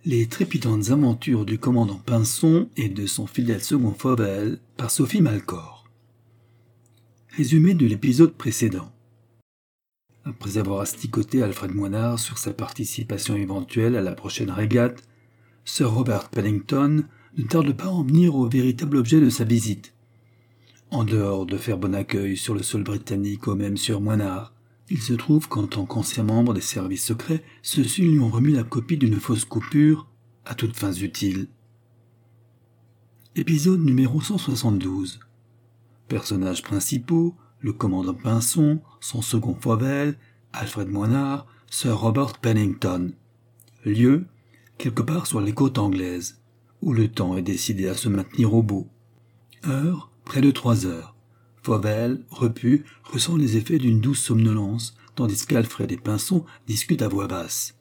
Les trépidantes aventures du commandant Pinson et de son fidèle second Fauvel par Sophie Malcor. Résumé de l'épisode précédent. Après avoir asticoté Alfred Moinard sur sa participation éventuelle à la prochaine régate, Sir Robert Pennington ne tarde pas à en venir au véritable objet de sa visite. En dehors de faire bon accueil sur le sol britannique au même Sieur Moinard, il se trouve qu'en tant qu'ancien membre des services secrets, ceux-ci lui ont remis la copie d'une fausse coupure à toutes fins utiles. Épisode numéro 172. Personnages principaux, le commandant Pinson, son second Fauvel, Alfred Moinard, Sir Robert Pennington. Lieu, quelque part sur les côtes anglaises, où le temps est décidé à se maintenir au beau. Heure, près de 3 heures. Fauvel, repu, ressent les effets d'une douce somnolence, tandis qu'Alfred et Pinson discutent à voix basse.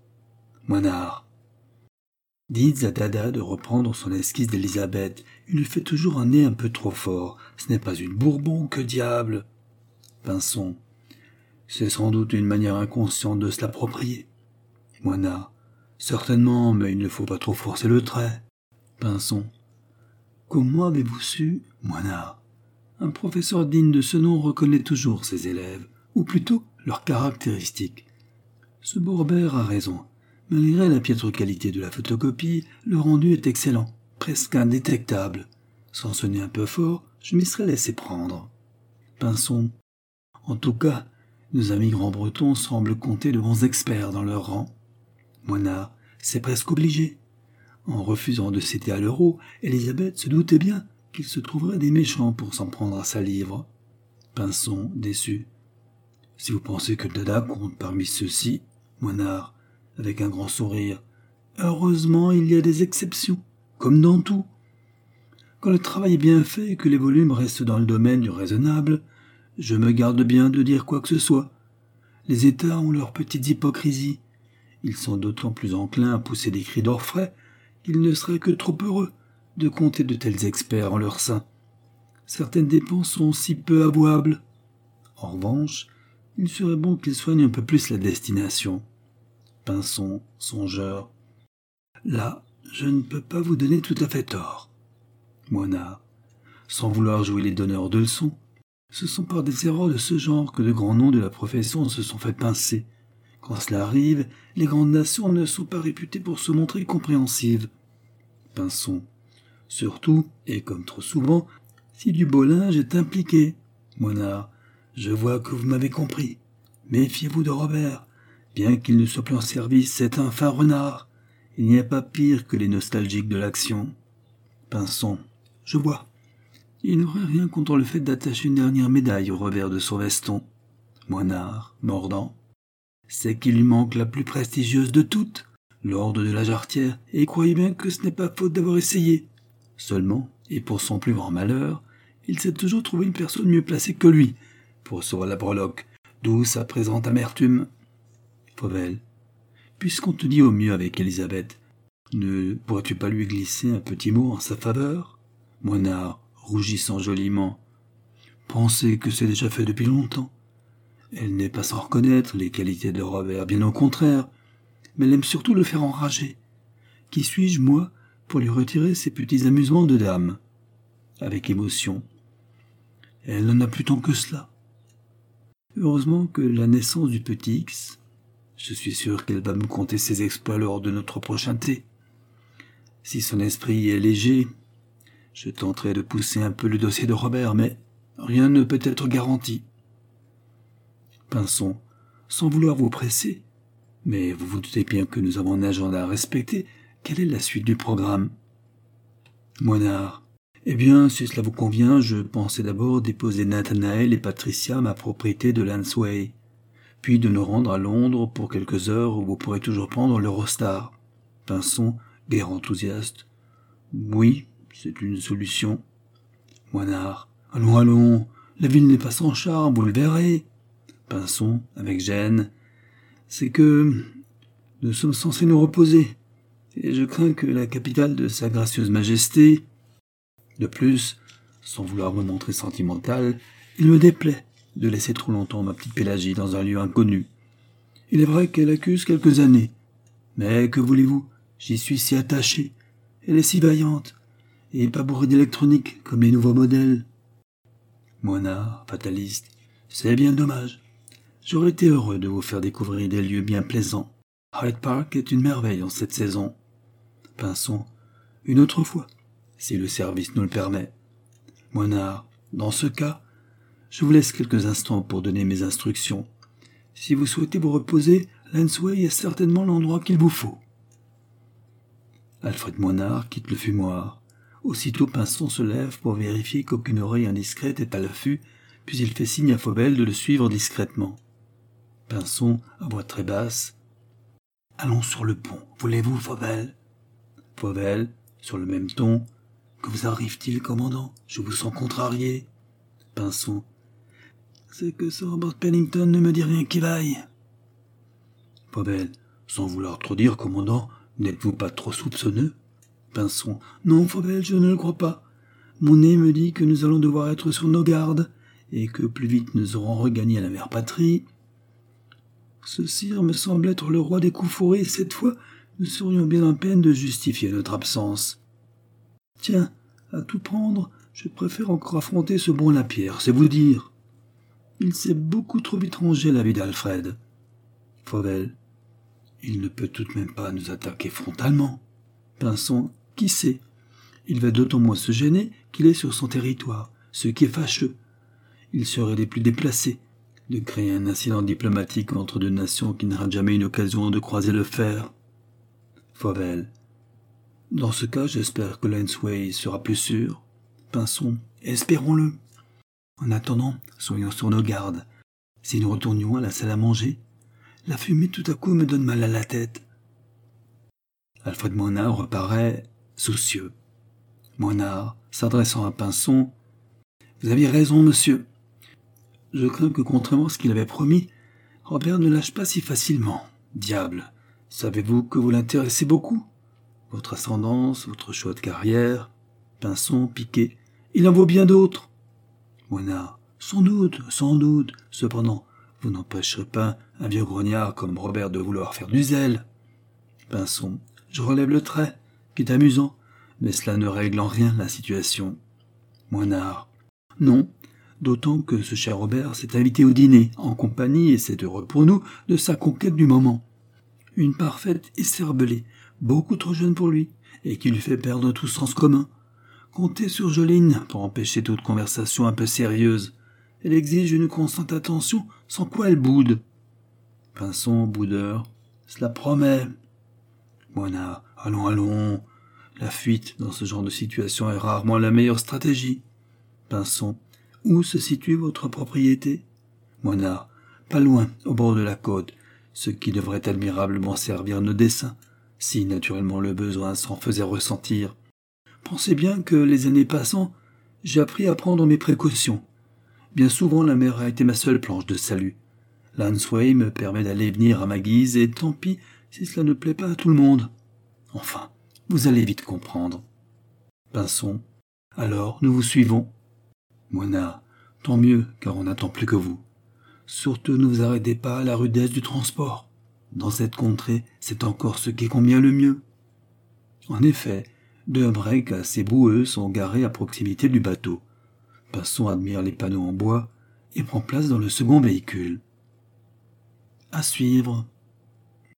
Moinard. Dites à Dada de reprendre son esquisse d'Élisabeth. Il lui fait toujours un nez un peu trop fort. Ce n'est pas une Bourbon, que diable. Pinson. C'est sans doute une manière inconsciente de se l'approprier. Moinard. Certainement, mais il ne faut pas trop forcer le trait. Pinson. Comment avez-vous su, Moinard? Un professeur digne de ce nom reconnaît toujours ses élèves, ou plutôt leurs caractéristiques. Ce Bourbert a raison. Malgré la piètre qualité de la photocopie, le rendu est excellent, presque indétectable. Sans sonner un peu fort, je m'y serais laissé prendre. Pinson. En tout cas, nos amis grands-bretons semblent compter de bons experts dans leur rang. Moinard. C'est presque obligé. En refusant de céder à l'euro, Élisabeth se doutait bien qu'il se trouverait des méchants pour s'en prendre à sa livre. Pinson, déçu. Si vous pensez que Dada compte parmi ceux-ci, Moinard, avec un grand sourire, heureusement il y a des exceptions, comme dans tout. Quand le travail est bien fait et que les volumes restent dans le domaine du raisonnable, je me garde bien de dire quoi que ce soit. Les États ont leurs petites hypocrisies. Ils sont d'autant plus enclins à pousser des cris d'orfraie qu'ils ne seraient que trop heureux de compter de tels experts en leur sein. Certaines dépenses sont si peu avouables. En revanche, il serait bon qu'ils soignent un peu plus la destination. Pinson, songeur. Là, je ne peux pas vous donner tout à fait tort. Moinard. Sans vouloir jouer les donneurs de leçons, ce sont par des erreurs de ce genre que de grands noms de la profession se sont fait pincer. Quand cela arrive, les grandes nations ne sont pas réputées pour se montrer compréhensives. Pinson. Surtout, et comme trop souvent, si du beau linge est impliqué. Moinard. Je vois que vous m'avez compris. Méfiez-vous de Robert. Bien qu'il ne soit plus en service, c'est un fin renard. Il n'y a pas pire que les nostalgiques de l'action. Pinson. Je vois. Il n'aurait rien contre le fait d'attacher une dernière médaille au revers de son veston. Moinard, mordant. C'est qu'il lui manque la plus prestigieuse de toutes, l'ordre de la Jarretière, et croyez bien que ce n'est pas faute d'avoir essayé. Seulement, et pour son plus grand malheur, il s'est toujours trouvé une personne mieux placée que lui pour sauver la breloque, d'où sa présente amertume. Fauvel. Puisqu'on te dit au mieux avec Élisabeth, ne pourrais-tu pas lui glisser un petit mot en sa faveur? Moinard, rougissant joliment. Pensez que c'est déjà fait depuis longtemps. Elle n'est pas sans reconnaître les qualités de Robert, bien au contraire, mais elle aime surtout le faire enrager. Qui suis-je, moi, pour lui retirer ses petits amusements de dame? Avec émotion. Elle n'en a plus tant que cela. Heureusement que la naissance du petit X, je suis sûr qu'elle va me conter ses exploits lors de notre prochain thé. Si son esprit est léger, je tenterai de pousser un peu le dossier de Robert, mais rien ne peut être garanti. Pinson, sans vouloir vous presser, mais vous vous doutez bien que nous avons un agenda à respecter. Quelle est la suite du programme? Moinard. Eh bien, si cela vous convient, je pensais d'abord déposer Nathanaël et Patricia à ma propriété de Lansway, puis de nous rendre à Londres pour quelques heures où vous pourrez toujours prendre l'Eurostar. Pinson, guère enthousiaste. Oui, c'est une solution. Moinard. Allons, allons, la ville n'est pas sans charme, vous le verrez. Pinson, avec gêne. C'est que nous sommes censés nous reposer, et je crains que la capitale de sa gracieuse majesté... De plus, sans vouloir me montrer sentimental, il me déplaît de laisser trop longtemps ma petite Pélagie dans un lieu inconnu. Il est vrai qu'elle accuse quelques années, mais que voulez-vous, J'y suis si attaché. Elle est si vaillante, et pas bourrée d'électronique comme les nouveaux modèles. Moinard, fataliste, c'est bien dommage. J'aurais été heureux de vous faire découvrir des lieux bien plaisants. Hyde Park est une merveille en cette saison. Pinson, une autre fois, si le service nous le permet. Moinard, dans ce cas, je vous laisse quelques instants pour donner mes instructions. Si vous souhaitez vous reposer, Lansway est certainement l'endroit qu'il vous faut. Alfred Moinard quitte le fumoir. Aussitôt Pinson se lève pour vérifier qu'aucune oreille indiscrète est à l'affût, puis il fait signe à Fauvel de le suivre discrètement. Pinson, à voix très basse. « Allons sur le pont, voulez-vous, Fauvel ?» Fauvel, sur le même ton. « Que vous arrive-t-il, commandant ? Je vous sens contrarié. » Pinson. « C'est que Sir Robert Pennington ne me dit rien qui vaille. » Fauvel. « Sans vouloir trop dire, commandant, n'êtes-vous pas trop soupçonneux ?» Pinson. « Non, Fauvel, je ne le crois pas. Mon nez me dit que nous allons devoir être sur nos gardes, et que plus vite nous aurons regagné la mère patrie. Ce sire me semble être le roi des coups fourrés, et cette fois, nous serions bien en peine de justifier notre absence. Tiens, à tout prendre, je préfère encore affronter ce bon Lapierre, c'est vous dire. Il s'est beaucoup trop vite rangé la vie d'Alfred. Fauvel. Il ne peut tout de même pas nous attaquer frontalement. Pinson. Qui sait? Il va d'autant moins se gêner qu'il est sur son territoire, ce qui est fâcheux. Il serait des plus déplacés de créer un incident diplomatique entre deux nations qui n'auraient jamais une occasion de croiser le fer. Fauvel. Dans ce cas, j'espère que Lansway sera plus sûr. Pinson. Espérons-le. En attendant, soyons sur nos gardes. Si nous retournions à la salle à manger, la fumée tout à coup me donne mal à la tête. Alfred Moinard reparaît soucieux. Moinard, s'adressant à Pinson. Vous aviez raison, monsieur. Je crains que, contrairement à ce qu'il avait promis, Robert ne lâche pas si facilement. Diable, savez-vous que vous l'intéressez beaucoup? Votre ascendance, votre choix de carrière. Pinson, piqué. Il en vaut bien d'autres. Moinard. Sans doute. Cependant, vous n'empêcherez pas un vieux grognard comme Robert de vouloir faire du zèle. Pinson. Je relève le trait, qui est amusant, mais cela ne règle en rien la situation. Moinard. Non, d'autant que ce cher Robert s'est invité au dîner, en compagnie, et c'est heureux pour nous, de sa conquête du moment. Une parfaite écervelée, beaucoup trop jeune pour lui, et qui lui fait perdre tout sens commun. Comptez sur Joline pour empêcher toute conversation un peu sérieuse. Elle exige une constante attention, sans quoi elle boude. Pinson, boudeur, cela promet. Moinard, allons. La fuite dans ce genre de situation est rarement la meilleure stratégie. Pinson, où se situe votre propriété? Moinard, pas loin, au bord de la côte, ce qui devrait admirablement servir nos desseins, si naturellement le besoin s'en faisait ressentir. Pensez bien que, les années passant, j'ai appris à prendre mes précautions. Bien souvent, la mer a été ma seule planche de salut. Lansway me permet d'aller et venir à ma guise, et tant pis si cela ne plaît pas à tout le monde. Enfin, vous allez vite comprendre. Pinson, alors nous vous suivons. Moinard, tant mieux, car on n'attend plus que vous. Surtout ne vous arrêtez pas à la rudesse du transport. Dans cette contrée, c'est encore ce qui convient le mieux. En effet, deux breaks assez boueux sont garés à proximité du bateau. Pinson admire les panneaux en bois et prend place dans le second véhicule. À suivre.